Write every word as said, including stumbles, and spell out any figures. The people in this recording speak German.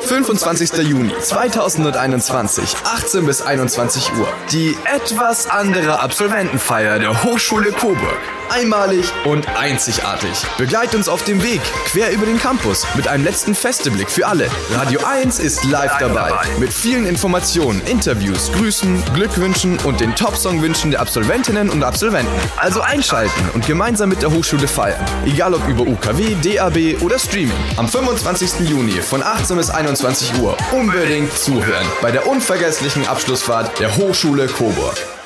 fünfundzwanzigster Juni zweitausendeinundzwanzig, achtzehn bis einundzwanzig Uhr. Die etwas andere Absolventenfeier der Hochschule Coburg. Einmalig und einzigartig. Begleitet uns auf dem Weg quer über den Campus mit einem letzten Festeblick für alle. Radio eins ist live dabei mit vielen Informationen, Interviews, Grüßen, Glückwünschen und den Top-Song-Wünschen der Absolventinnen und Absolventen. Also einschalten und gemeinsam mit der Hochschule feiern. Egal ob über U K W, D A B oder Streaming. Am fünfundzwanzigsten Juni von achtzehn bis einundzwanzig Uhr unbedingt zuhören bei der unvergesslichen Abschlussfahrt der Hochschule Coburg.